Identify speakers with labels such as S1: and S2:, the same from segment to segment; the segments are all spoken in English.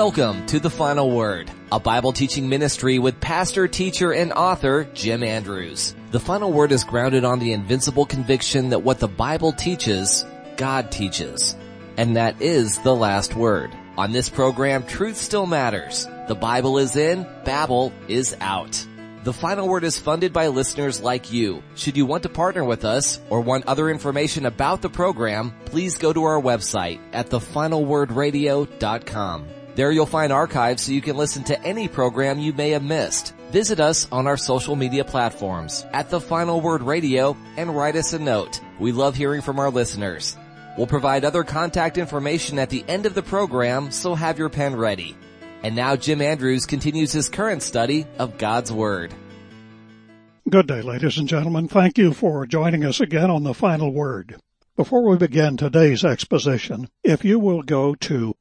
S1: Welcome to The Final Word, a Bible teaching ministry with pastor, teacher, and author Jim Andrews. The Final Word is grounded on the invincible conviction that what the Bible teaches, God teaches. And that is the last word. On this program, truth still matters. The Bible is in, Babel is out. The Final Word is funded by listeners like you. Should you want to partner with us or want other information about the program, please go to our website at thefinalwordradio.com. There you'll find archives so you can listen to any program you may have missed. Visit us on our social media platforms at The Final Word Radio and write us a note. We love hearing from our listeners. We'll provide other contact information at the end of the program, so have your pen ready. And now Jim Andrews continues his current study of God's Word.
S2: Good day, ladies and gentlemen. Thank you for joining us again on The Final Word. Before we begin today's exposition, if you will go to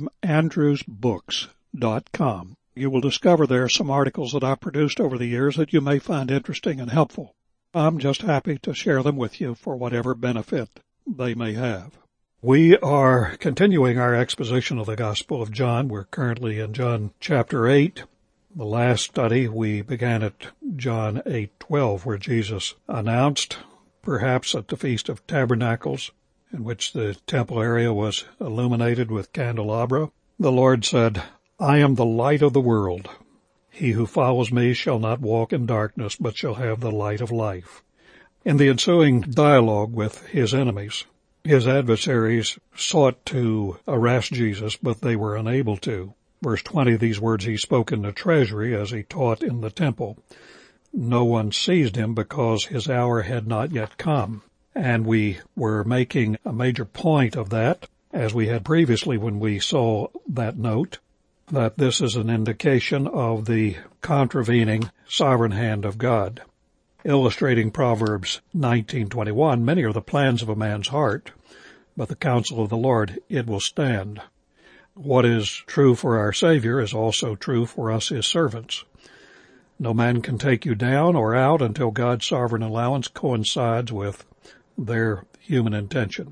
S2: jimandrewsbooks.com, you will discover there some articles that I've produced over the years that you may find interesting and helpful. I'm just happy to share them with you for whatever benefit they may have. We are continuing our exposition of the Gospel of John. We're currently in John chapter 8. The last study we began at John 8:12, where Jesus announced, perhaps at the Feast of Tabernacles, in which the temple area was illuminated with candelabra, the Lord said, "I am the light of the world. He who follows me shall not walk in darkness, but shall have the light of life." In the ensuing dialogue with his enemies, his adversaries sought to arrest Jesus, but they were unable to. Verse 20, these words he spoke in the treasury as he taught in the temple. No one seized him because his hour had not yet come. And we were making a major point of that, as we had previously when we saw that note, that this is an indication of the contravening sovereign hand of God. Illustrating Proverbs 19:21, many are the plans of a man's heart, but the counsel of the Lord, it will stand. What is true for our Savior is also true for us, his servants. No man can take you down or out until God's sovereign allowance coincides with their human intention.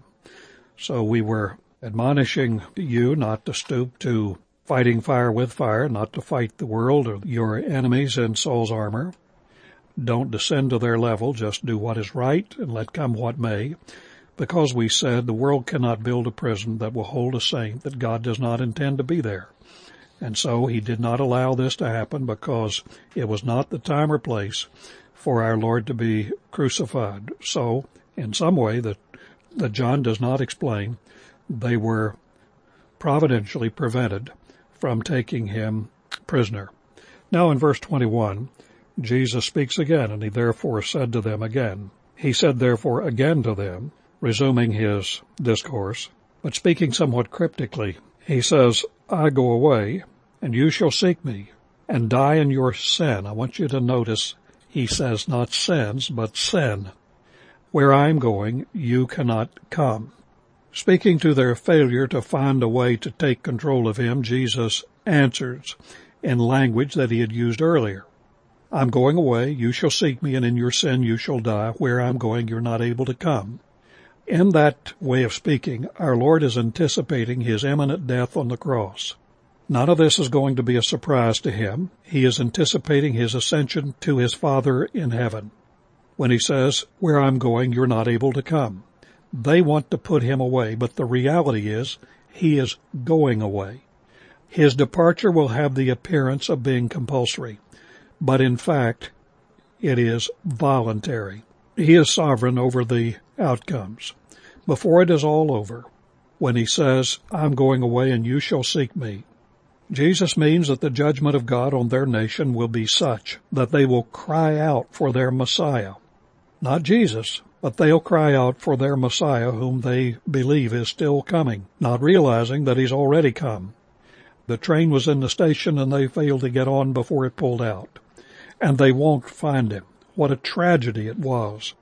S2: So we were admonishing you not to stoop to fighting fire with fire, not to fight the world or your enemies in Saul's armor. Don't descend to their level, just do what is right and let come what may, because we said the world cannot build a prison that will hold a saint that God does not intend to be there. And so he did not allow this to happen because it was not the time or place for our Lord to be crucified. So, in some way that John does not explain, they were providentially prevented from taking him prisoner. Now in verse 21, Jesus speaks again, and he therefore said to them again. He said therefore again to them, resuming his discourse, but speaking somewhat cryptically. He says, I go away, and you shall seek me, and die in your sin. I want you to notice he says not sins, but sin. Where I am going, you cannot come. Speaking to their failure to find a way to take control of him, Jesus answers in language that he had used earlier. I'm going away, you shall seek me, and in your sin you shall die. Where I'm going, you're not able to come. In that way of speaking, our Lord is anticipating his imminent death on the cross. None of this is going to be a surprise to him. He is anticipating his ascension to his Father in heaven. When he says, where I'm going, you're not able to come. They want to put him away, but the reality is he is going away. His departure will have the appearance of being compulsory, but in fact, it is voluntary. He is sovereign over the outcomes. Before it is all over, when he says, I'm going away and you shall seek me, Jesus means that the judgment of God on their nation will be such that they will cry out for their Messiah. Not Jesus, but they'll cry out for their Messiah whom they believe is still coming, not realizing that he's already come. The train was in the station and they failed to get on before it pulled out. And they won't find him. What a tragedy it was.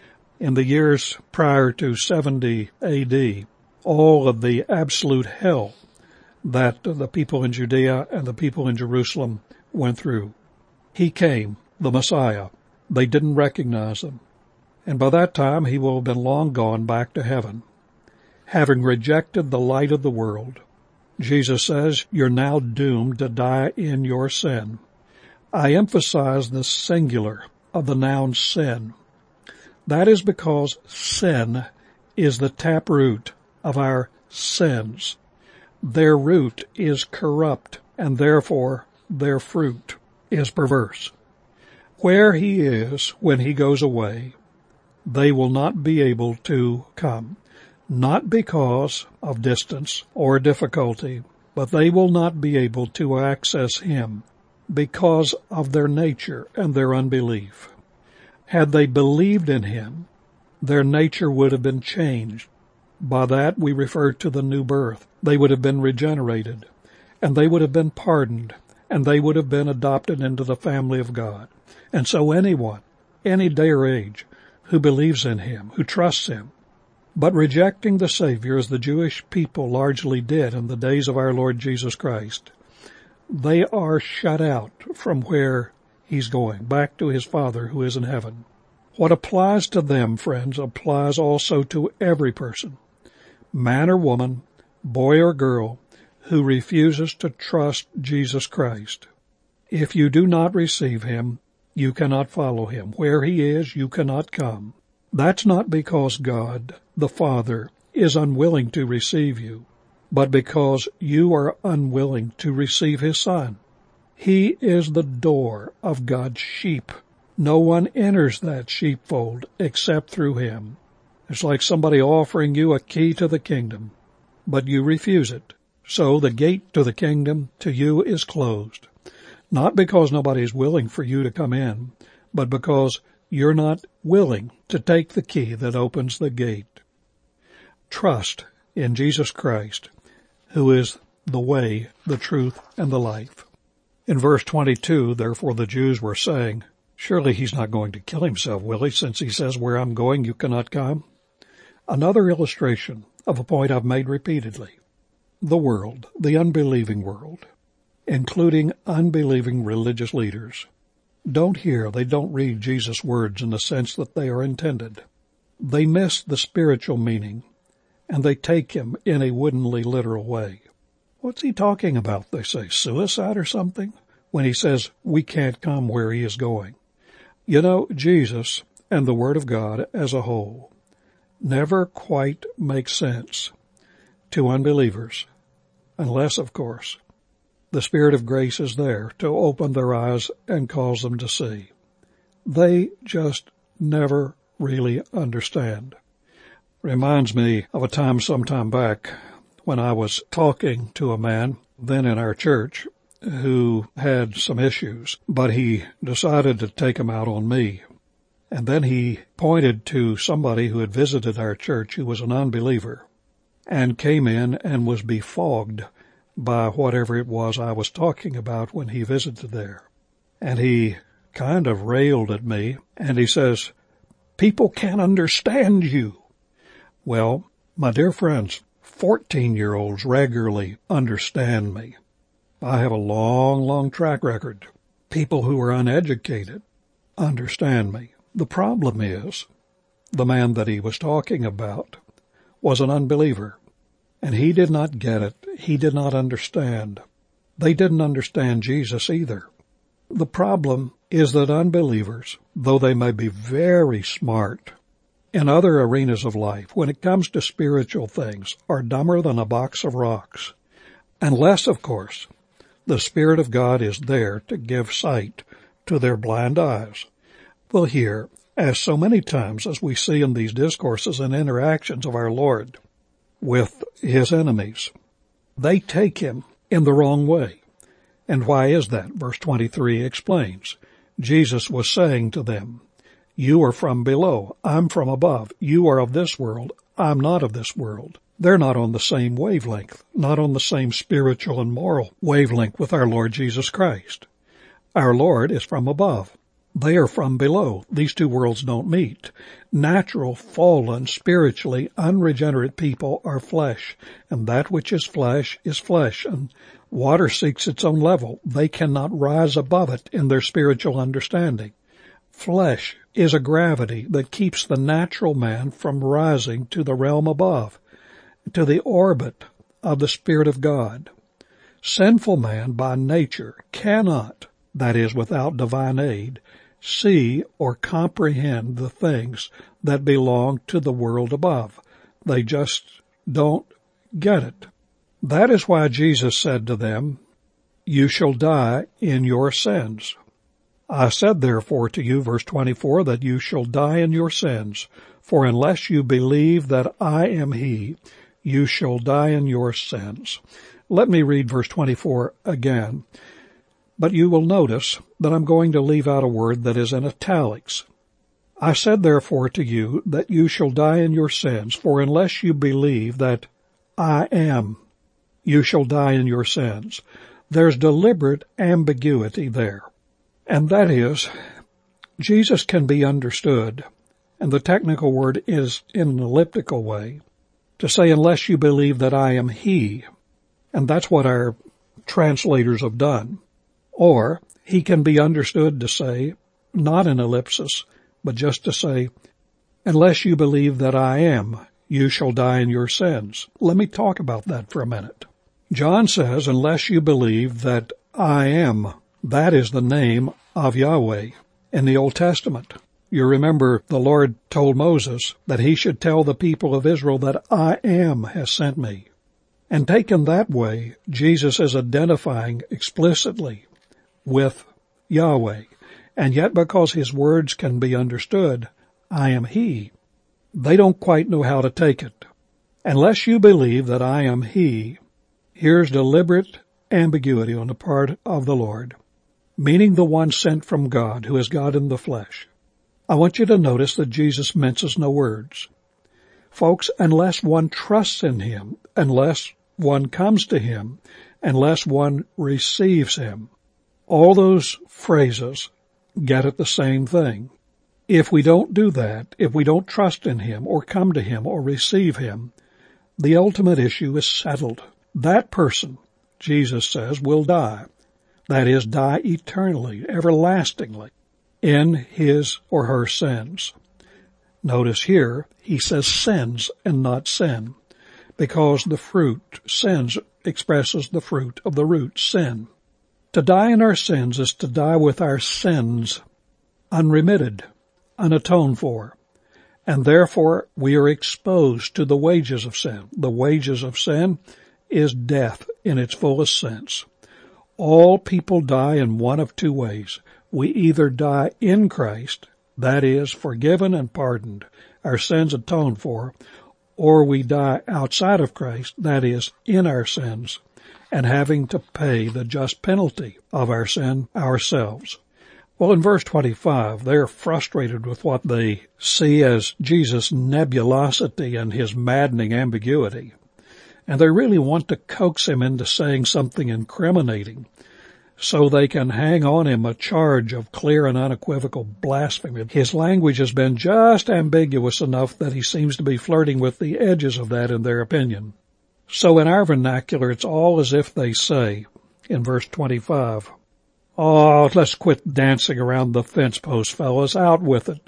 S2: In the years prior to 70 A.D., all of the absolute hell that the people in Judea and the people in Jerusalem went through. He came, the Messiah. They didn't recognize him. And by that time he will have been long gone back to heaven, having rejected the light of the world, Jesus says you're now doomed to die in your sin. I emphasize the singular of the noun sin. That is because sin is the taproot of our sins. Their root is corrupt, and therefore their fruit is perverse. Where he is when he goes away, they will not be able to come, not because of distance or difficulty, but they will not be able to access him because of their nature and their unbelief. Had they believed in him, their nature would have been changed. By that we refer to the new birth. They would have been regenerated, and they would have been pardoned, and they would have been adopted into the family of God. And so anyone, any day or age, who believes in him, who trusts him, but rejecting the Savior as the Jewish people largely did in the days of our Lord Jesus Christ, they are shut out from where he's going, back to his Father who is in heaven. What applies to them, friends, applies also to every person, man or woman, boy or girl, who refuses to trust Jesus Christ. If you do not receive him, you cannot follow him. Where he is, you cannot come. That's not because God, the Father, is unwilling to receive you, but because you are unwilling to receive his Son. He is the door of God's sheep. No one enters that sheepfold except through him. It's like somebody offering you a key to the kingdom, but you refuse it. So the gate to the kingdom to you is closed. Not because nobody is willing for you to come in, but because you're not willing to take the key that opens the gate. Trust in Jesus Christ, who is the way, the truth, and the life. In verse 22, therefore the Jews were saying, surely he's not going to kill himself, will he, since he says, where I'm going, you cannot come? Another illustration of a point I've made repeatedly. The world, the unbelieving world, including unbelieving religious leaders, don't hear, they don't read Jesus' words in the sense that they are intended. They miss the spiritual meaning, and they take him in a woodenly literal way. What's he talking about, they say, suicide or something, when he says we can't come where he is going? You know, Jesus and the Word of God as a whole never quite make sense to unbelievers, unless, of course, the Spirit of grace is there to open their eyes and cause them to see. They just never really understand. Reminds me of a time sometime back when I was talking to a man then in our church who had some issues, but he decided to take them out on me. And then he pointed to somebody who had visited our church who was an unbeliever and came in and was befogged by whatever it was I was talking about when he visited there. And he kind of railed at me, and he says, people can't understand you. Well, my dear friends, 14-year-olds regularly understand me. I have a long track record. People who are uneducated understand me. The problem is, the man that he was talking about was an unbeliever, and he did not get it. He did not understand. They didn't understand Jesus either. The problem is that unbelievers, though they may be very smart in other arenas of life, when it comes to spiritual things, are dumber than a box of rocks. Unless, of course, the Spirit of God is there to give sight to their blind eyes. Well, here, as so many times as we see in these discourses and interactions of our Lord with his enemies, they take him in the wrong way. And why is that? Verse 23 explains. Jesus was saying to them, you are from below, I'm from above. You are of this world, I'm not of this world. They're not on the same wavelength, not on the same spiritual and moral wavelength with our Lord Jesus Christ. Our Lord is from above. They are from below. These two worlds don't meet. Natural, fallen, spiritually unregenerate people are flesh, and that which is flesh, and water seeks its own level. They cannot rise above it in their spiritual understanding. Flesh is a gravity that keeps the natural man from rising to the realm above, to the orbit of the Spirit of God. Sinful man by nature cannot, that is, without divine aid, see or comprehend the things that belong to the world above. They just don't get it. That is why Jesus said to them, "You shall die in your sins." I said therefore to you, verse 24, that you shall die in your sins, for unless you believe that I am he, you shall die in your sins. Let me read verse 24 again. But you will notice that I'm going to leave out a word that is in italics. I said therefore to you that you shall die in your sins, for unless you believe that I am, you shall die in your sins. There's deliberate ambiguity there. And that is, Jesus can be understood, and the technical word is in an elliptical way, to say unless you believe that I am he, and that's what our translators have done. Or he can be understood to say, not an ellipsis, but just to say, unless you believe that I am, you shall die in your sins. Let me talk about that for a minute. John says, unless you believe that I am, that is the name of Yahweh in the Old Testament. You remember the Lord told Moses that he should tell the people of Israel that I am has sent me. And taken that way, Jesus is identifying explicitly with Yahweh. And yet because his words can be understood, I am he, they don't quite know how to take it. Unless you believe that I am he, here's deliberate ambiguity on the part of the Lord, meaning the one sent from God, who is God in the flesh. I want you to notice that Jesus minces no words. Folks, unless one trusts in him, unless one comes to him, unless one receives him, all those phrases get at the same thing. If we don't do that, if we don't trust in him or come to him or receive him, the ultimate issue is settled. That person, Jesus says, will die. That is, die eternally, everlastingly, in his or her sins. Notice here, he says sins and not sin, because the fruit, sins, expresses the fruit of the root, sin. To die in our sins is to die with our sins unremitted, unatoned for, and therefore we are exposed to the wages of sin. The wages of sin is death in its fullest sense. All people die in one of two ways. We either die in Christ, that is, forgiven and pardoned, our sins atoned for, or we die outside of Christ, that is, in our sins, and having to pay the just penalty of our sin ourselves. Well, in verse 25, they're frustrated with what they see as Jesus' nebulosity and his maddening ambiguity. And they really want to coax him into saying something incriminating so they can hang on him a charge of clear and unequivocal blasphemy. His language has been just ambiguous enough that he seems to be flirting with the edges of that in their opinion. So in our vernacular, it's all as if they say, in verse 25, "Oh, let's quit dancing around the fence post, fellas. Out with it.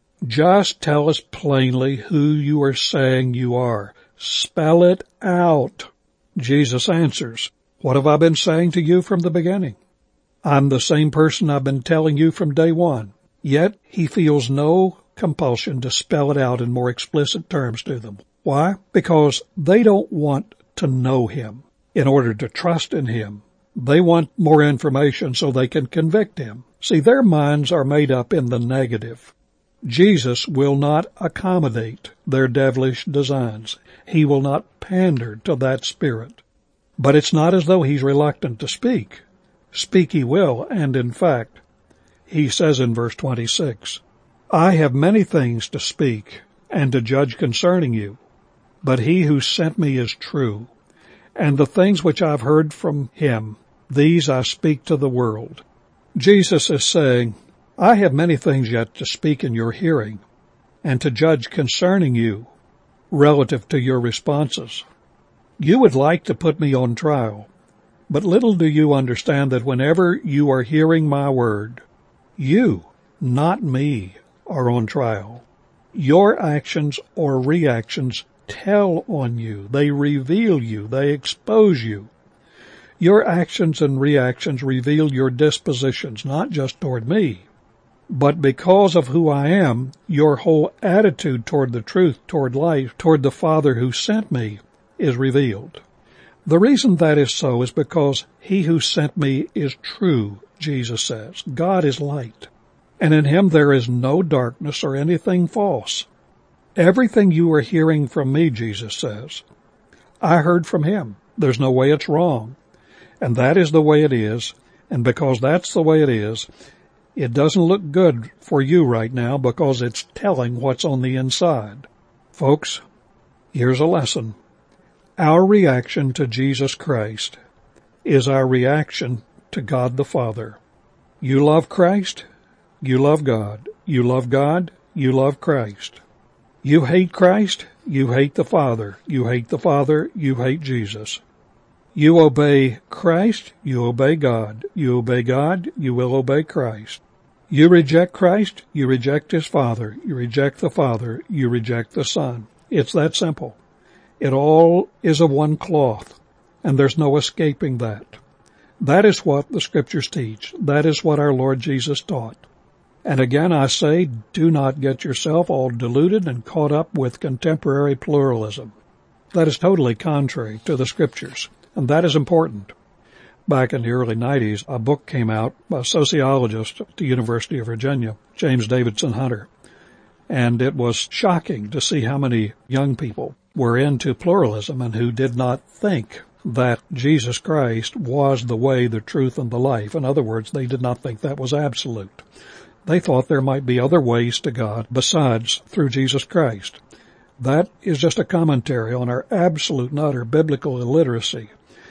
S2: Just tell us plainly who you are saying you are. Spell it out." Jesus answers, "What have I been saying to you from the beginning? I'm the same person I've been telling you from day one." Yet he feels no compulsion to spell it out in more explicit terms to them. Why? Because they don't want to know him in order to trust in him. They want more information so they can convict him. See, their minds are made up in the negative. Jesus will not accommodate their devilish designs. He will not pander to that spirit. But it's not as though he's reluctant to speak. Speak he will, and in fact, he says in verse 26, "I have many things to speak and to judge concerning you, but he who sent me is true, and the things which I've heard from him, these I speak to the world." Jesus is saying, I have many things yet to speak in your hearing and to judge concerning you relative to your responses. You would like to put me on trial, but little do you understand that whenever you are hearing my word, you, not me, are on trial. Your actions or reactions tell on you. They reveal you. They expose you. Your actions and reactions reveal your dispositions, not just toward me, but because of who I am, your whole attitude toward the truth, toward life, toward the Father who sent me is revealed. The reason that is so is because he who sent me is true, Jesus says. God is light, and in him there is no darkness or anything false. Everything you are hearing from me, Jesus says, I heard from him. There's no way it's wrong. And that is the way it is, and because that's the way it is, it doesn't look good for you right now because it's telling what's on the inside. Folks, here's a lesson. Our reaction to Jesus Christ is our reaction to God the Father. You love Christ, you love God. You love God, you love Christ. You hate Christ, you hate the Father. You hate the Father, you hate Jesus. You obey Christ, you obey God. You obey God, you will obey Christ. You reject Christ, you reject his Father. You reject the Father, you reject the Son. It's that simple. It all is of one cloth, and there's no escaping that. That is what the Scriptures teach. That is what our Lord Jesus taught. And again I say, do not get yourself all deluded and caught up with contemporary pluralism. That is totally contrary to the Scriptures. And that is important. Back in the early 90s, a book came out by a sociologist at the University of Virginia, James Davidson Hunter. And it was shocking to see how many young people were into pluralism and who did not think that Jesus Christ was the way, the truth, and the life. In other words, they did not think that was absolute. They thought there might be other ways to God besides through Jesus Christ. That is just a commentary on our absolute and utter biblical illiteracy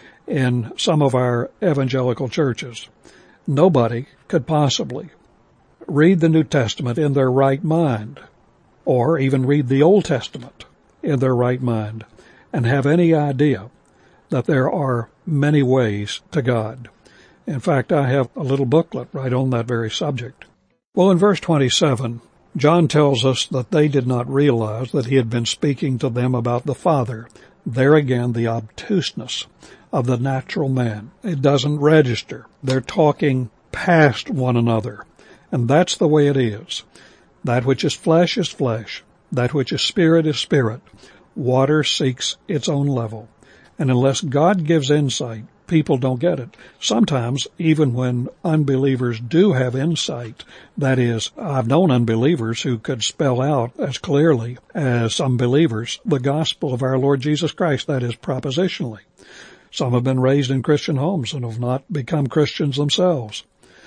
S2: in some of our evangelical churches. Nobody could possibly read the New Testament in their right mind, or even read the Old Testament in their right mind, and have any idea that there are many ways to God. In fact, I have a little booklet right on that very subject. Well, in verse 27, John tells us that they did not realize that he had been speaking to them about the Father. There again, the obtuseness of the natural man. It doesn't register. They're talking past one another. And that's the way it is. That which is flesh is flesh. That which is spirit is spirit. Water seeks its own level. And unless God gives insight, people don't get it. Sometimes, even when unbelievers do have insight, that is, I've known unbelievers who could spell out as clearly as some believers the gospel of our Lord Jesus Christ, that is, propositionally. Some have been raised in Christian homes and have not become Christians themselves.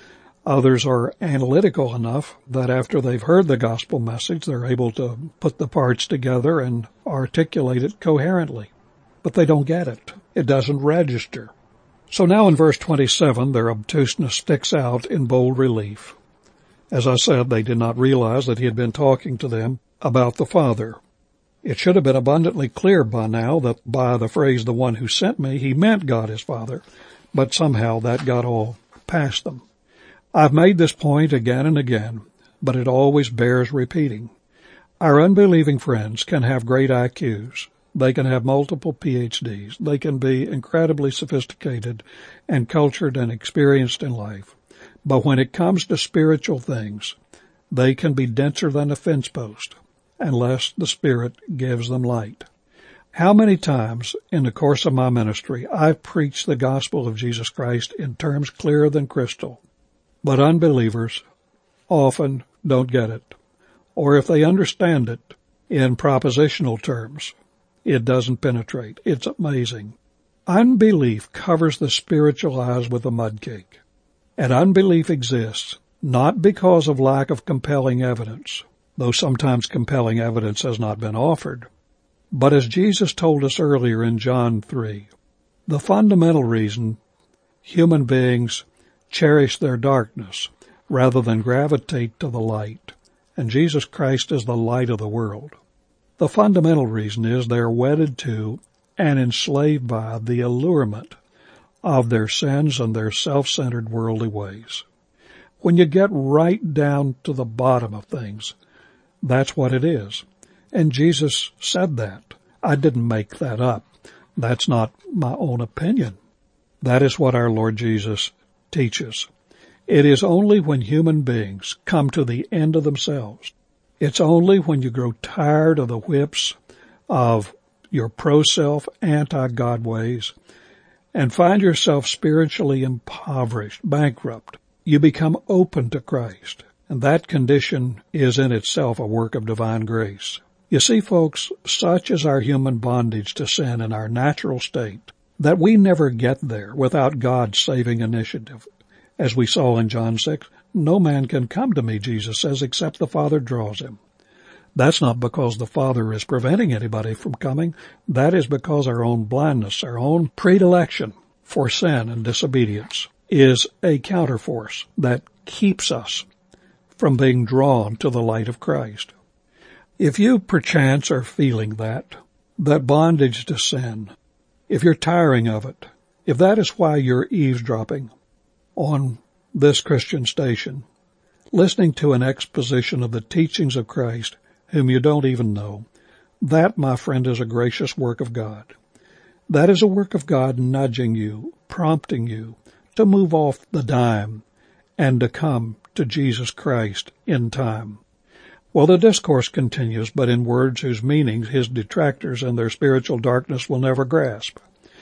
S2: Others are analytical enough that after they've heard the gospel message, they're able to put the parts together and articulate it coherently. But they don't get it. It doesn't register. So now in verse 27, their obtuseness sticks out in bold relief. As I said, they did not realize that he had been talking to them about the Father. It should have been abundantly clear by now that by the phrase, the one who sent me, he meant God his Father, but somehow that got all past them. I've made this point again and again, but it always bears repeating. Our unbelieving friends can have great IQs. They can have multiple PhDs. They can be incredibly sophisticated and cultured and experienced in life. But when it comes to spiritual things, they can be denser than a fence post unless the Spirit gives them light. How many times in the course of my ministry I've preached the gospel of Jesus Christ in terms clearer than crystal, but unbelievers often don't get it. Or if they understand it in propositional terms, it doesn't penetrate. It's amazing. Unbelief covers the spiritual eyes with a mud cake. And unbelief exists not because of lack of compelling evidence, though sometimes compelling evidence has not been offered, but as Jesus told us earlier in John 3, the fundamental reason human beings cherish their darkness rather than gravitate to the light, and Jesus Christ is the light of the world. The fundamental reason is they're wedded to and enslaved by the allurement of their sins and their self-centered worldly ways. When you get right down to the bottom of things, that's what it is. And Jesus said that. I didn't make that up. That's not my own opinion. That is what our Lord Jesus teaches. It is only when human beings come to the end of themselves. It's only when you grow tired of the whips of your pro-self, anti-God ways, and find yourself spiritually impoverished, bankrupt, you become open to Christ. And that condition is in itself a work of divine grace. You see, folks, such is our human bondage to sin in our natural state that we never get there without God's saving initiative. As we saw in John 6, no man can come to me, Jesus says, except the Father draws him. That's not because the Father is preventing anybody from coming. That is because our own blindness, our own predilection for sin and disobedience is a counterforce that keeps us from being drawn to the light of Christ. If you perchance are feeling that bondage to sin, if you're tiring of it, if that is why you're eavesdropping on this Christian station, listening to an exposition of the teachings of Christ whom you don't even know, that, my friend, is a gracious work of God. That is a work of God nudging you, prompting you to move off the dime and to come to Jesus Christ in time. Well, the discourse continues, but in words whose meanings his detractors and their spiritual darkness will never grasp.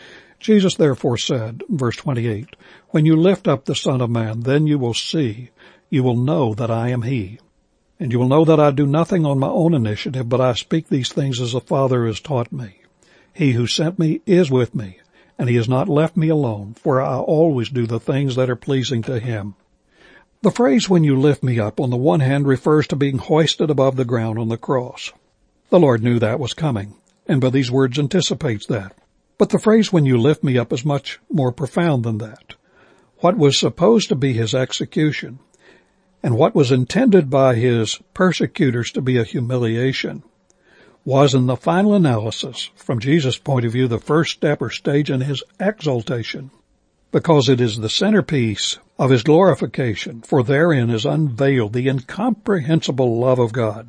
S2: Jesus therefore said, verse 28, when you lift up the Son of Man, then you will see, you will know that I am he. And you will know that I do nothing on my own initiative, but I speak these things as the Father has taught me. He who sent me is with me, and he has not left me alone, for I always do the things that are pleasing to him. The phrase, when you lift me up, on the one hand refers to being hoisted above the ground on the cross. The Lord knew that was coming, and by these words anticipates that. But the phrase, when you lift me up, is much more profound than that. What was supposed to be his execution, and what was intended by his persecutors to be a humiliation, was in the final analysis, from Jesus' point of view, the first step or stage in his exaltation, because it is the centerpiece of his glorification, for therein is unveiled the incomprehensible love of God,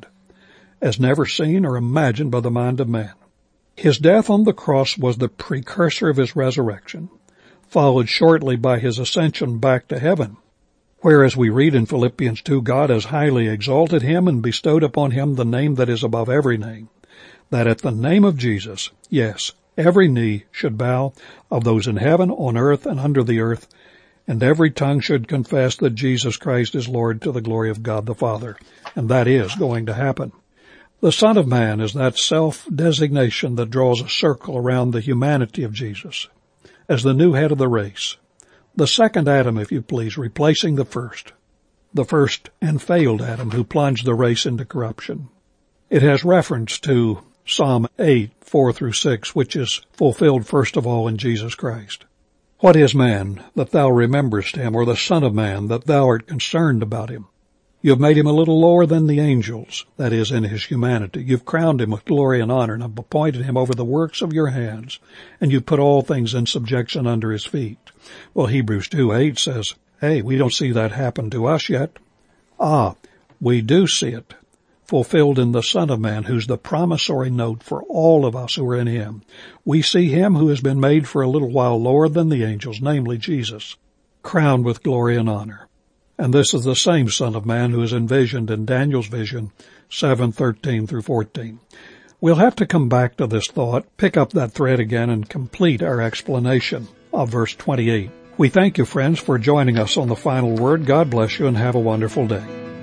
S2: as never seen or imagined by the mind of man. His death on the cross was the precursor of his resurrection, followed shortly by his ascension back to heaven, where, as we read in Philippians 2, God has highly exalted him and bestowed upon him the name that is above every name, that at the name of Jesus, yes, every knee should bow, of those in heaven, on earth, and under the earth, and every tongue should confess that Jesus Christ is Lord, to the glory of God the Father. And that is going to happen. The Son of Man is that self-designation that draws a circle around the humanity of Jesus as the new head of the race. The second Adam, if you please, replacing the first and failed Adam who plunged the race into corruption. It has reference to Psalm 8, 4 through 6, which is fulfilled first of all in Jesus Christ. What is man, that thou rememberest him, or the Son of Man, that thou art concerned about him? You have made him a little lower than the angels, that is, in his humanity. You've crowned him with glory and honor, and have appointed him over the works of your hands, and you put all things in subjection under his feet. Well, Hebrews 2:8 says, hey, we don't see that happen to us yet. We do see it fulfilled in the Son of Man, who's the promissory note for all of us who are in him. We see him who has been made for a little while lower than the angels, namely Jesus, crowned with glory and honor. And this is the same Son of Man who is envisioned in Daniel's vision, 7:13 through 14. We'll have to come back to this thought, pick up that thread again, and complete our explanation of verse 28. We thank you, friends, for joining us on The Final Word. God bless you and have a wonderful day.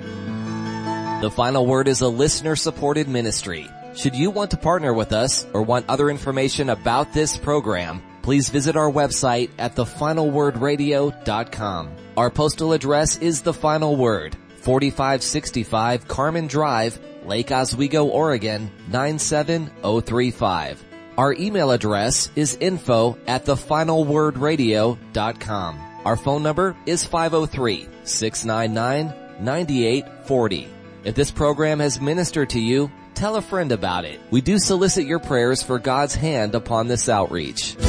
S1: The Final Word is a listener-supported ministry. Should you want to partner with us or want other information about this program, please visit our website at thefinalwordradio.com. Our postal address is The Final Word, 4565 Carmen Drive, Lake Oswego, Oregon, 97035. Our email address is info@thefinalwordradio.com. Our phone number is 503-699-9840. If this program has ministered to you, tell a friend about it. We do solicit your prayers for God's hand upon this outreach.